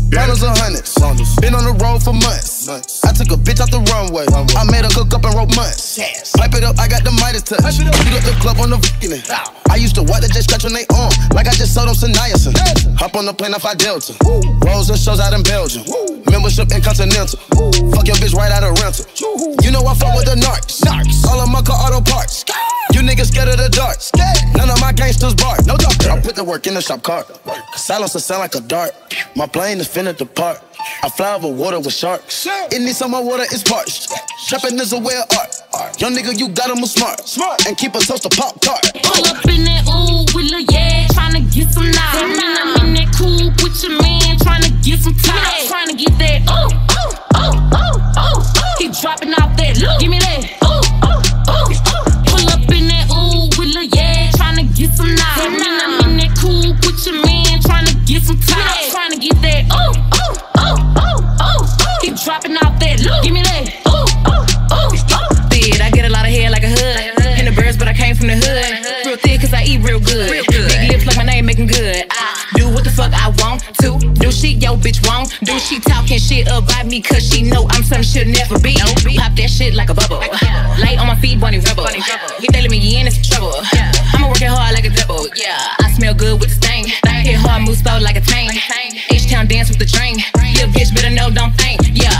Bottles of hundreds. Been on the road for months. I took a bitch off the runway. I made her cook up and rope months. Pipe it up, I got the Midas touch. Beat up the club on the v***ing. I used to watch the jet scratch on they arm, like I just sold them some niacin. Hop on the plane off I Delta. Rolls and shows out in Belgium. Membership in Continental. Fuck your bitch right out of rental. You know I fuck with the narcs. All of my car auto parts. You niggas scared of the dark. None of my gangsters bark. No doctor. I put the work in the shop cart. Silencer sound like a dart. My plane is finna depart. I fly over water with sharks. It needs some more water, it's parched. Trapping is a way of art. Young nigga, you got 'em smart. And keep a toast to Pop-Tart. Pull up in that ooh with Lil' yeah, tryna get some knowledge. I'm in that cool with your man, tryna get some time. Tryna get that ooh, ooh, ooh, ooh, ooh. Keep dropping off that look. Give me that ooh, ooh, ooh, ooh. Pull up in that ooh with Lil' yeah, tryna get some knowledge. I'm in that cool with your man, tryna get some time. Tryna get that ooh, ooh, ooh, ooh, ooh. Keep dropping off that look. Give me that ooh, ooh, ooh, ooh. Did I get a lot of hair like a hood? And the birds, but I came from the hood. Real thick, cause I eat real good. Big lips like my name making good. I do what the fuck I want to. Do shit yo bitch won't. Do she talking shit about me cause she know I'm something she'll never be. Pop that shit like a bubble. Light on my feet, bunny rebel. If they let me in, it's trouble. I'ma work it hard like a double. Yeah, I smell good with the stain. Hit hard, move slow like a tank. H-Town dance with the train. Little bitch better know, don't think. Yeah,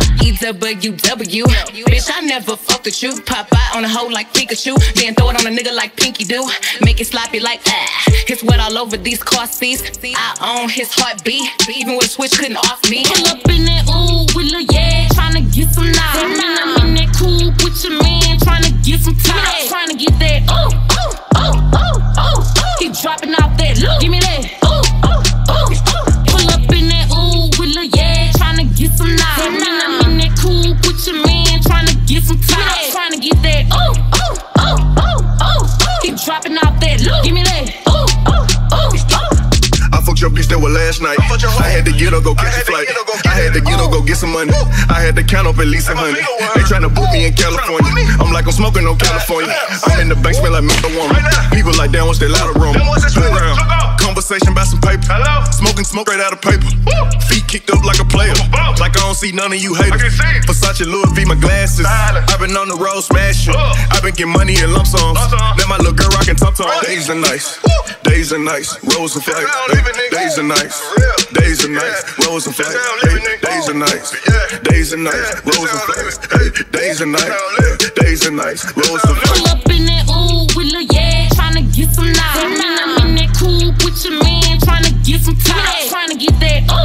EWW. Bitch, I never fucked with you. Pop out on a hoe like Pikachu. Then throw it on a nigga like Pinky do. Make it sloppy like It's wet all over these car seats. I own his heartbeat. Even with a switch couldn't off me. Pull up in that ooh with Lil' yeah, tryna get some knowledge. I'm in that cool with your man, tryna get some time. Tryna get that ooh, ooh, ooh, ooh, ooh. Keep dropping off that look. Give me that ooh, ooh, ooh, ooh. Pull up in that ooh with Lil' yeah, tryna get some knowledge. I'm in that cool with your man, tryna get some time. Tryna get that ooh, ooh, ooh, ooh, ooh. Keep dropping off that look. Give me that ooh, ooh, ooh, ooh. I fucked your bitch that was last night. I had to get her, go catch a flight. I had to get her, go get some money. I had to count up at least 100. They tryna book me in California. I'm like I'm smoking on California. I'm in the bank, smell like marijuana. People like damn, what's that loud aroma? Turn around, conversation about some paper. Smoking smoke right out of paper. Feet kicked up like a player. Like I don't see none of you haters. Versace, Louis V, my glasses. I've been on the road smashing. I've been getting money in lump sums. Now my little girl rockin' tom-tom. Days are nice. Days are nice. Rose and flight. Days are nice. Days are nice. Rose and flight. Days are nice. Days are nice. Rose and flight. Days are nice. Days are nice. Rose and flight. Pull up in that ooh with Lil' yeah, tryna get some knowledge. I'm in that cool with your man, tryna get some time. Tryna get that ooh.